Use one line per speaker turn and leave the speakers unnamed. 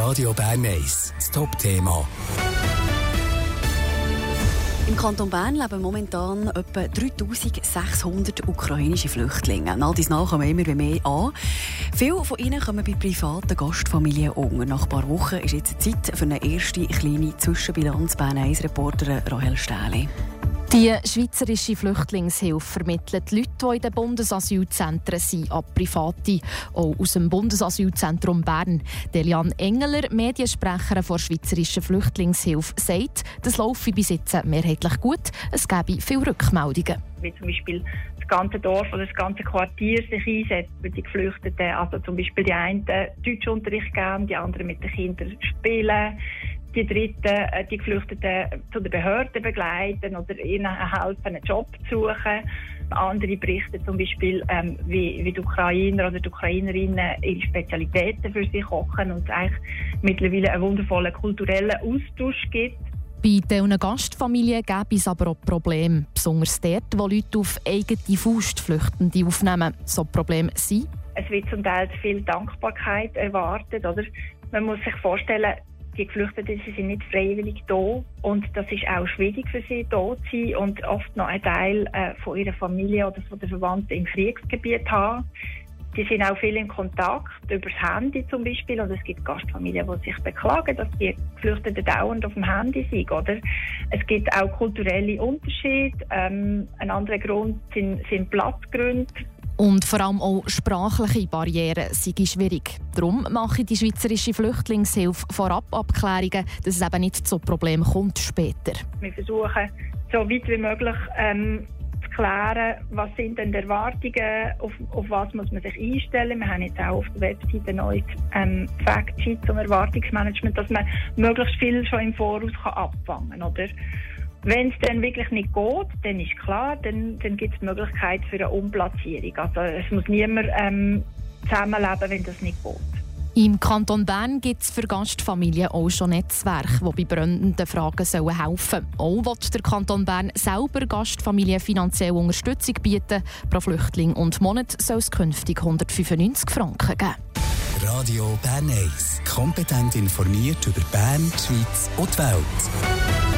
Radio Bern 1, das Top-Thema.
Im Kanton Bern leben momentan etwa 3600 ukrainische Flüchtlinge. All dies nach kommen immer mehr an. Viele von ihnen kommen bei privaten Gastfamilien unter. Nach ein paar Wochen ist jetzt Zeit für eine erste kleine Zwischenbilanz. Bern 1-Reporterin Rahel Stähli.
Die Schweizerische Flüchtlingshilfe vermittelt Leute, die in den Bundesasylzentren sind, an Private, auch aus dem Bundesasylzentrum Bern. Delian Engeler, Mediensprecherin der Schweizerischen Flüchtlingshilfe, sagt, das laufe bis jetzt mehrheitlich gut. Es gebe viele Rückmeldungen.
Wie zum Beispiel das ganze Dorf oder das ganze Quartier sich einsetzt für die Geflüchteten. Also zum Beispiel die einen Deutschunterricht geben, die anderen mit den Kindern spielen. Die Dritten, die Geflüchteten zu den Behörden begleiten oder ihnen helfen, einen Job zu suchen. Andere berichten zum Beispiel, wie die Ukrainer oder die Ukrainerinnen ihre Spezialitäten für sie kochen und es eigentlich mittlerweile einen wundervollen kulturellen Austausch gibt.
Bei diesen Gastfamilien gäbe es aber auch Probleme, besonders dort, wo Leute auf eigene Faust Flüchtende aufnehmen. So Probleme sind. Es
wird zum Teil viel Dankbarkeit erwartet. Oder? Man muss sich vorstellen, die Geflüchteten sie sind nicht freiwillig da und das ist auch schwierig für sie, da zu sein und oft noch einen Teil von ihrer Familie oder von den Verwandten im Kriegsgebiet haben. Die sind auch viel in Kontakt, über das Handy zum Beispiel. Und es gibt Gastfamilien, die sich beklagen, dass die Geflüchteten dauernd auf dem Handy sind. Oder? Es gibt auch kulturelle Unterschiede. Ein anderer Grund sind Platzgründe.
Und vor allem auch sprachliche Barrieren sind schwierig. Darum mache die Schweizerische Flüchtlingshilfe vorab Abklärungen, dass es eben nicht zu Problemen kommt später.
Wir versuchen, so weit wie möglich zu klären, was sind denn die Erwartungen, auf was muss man sich einstellen. Wir haben jetzt auch auf der Webseite neu Factsheet zum Erwartungsmanagement, dass man möglichst viel schon im Voraus abfangen kann. Oder? Wenn es dann wirklich nicht geht, dann ist klar, dann gibt es die Möglichkeit für eine Umplatzierung. Also es muss niemand zusammenleben, wenn das nicht geht.
Im Kanton Bern gibt es für Gastfamilien auch schon Netzwerke, die bei brennenden Fragen helfen sollen. Auch will der Kanton Bern selber Gastfamilien finanzielle Unterstützung bieten. Pro Flüchtling und Monat soll es künftig 195 Franken geben.
Radio Bern 1. Kompetent informiert über Bern, die Schweiz und die Welt.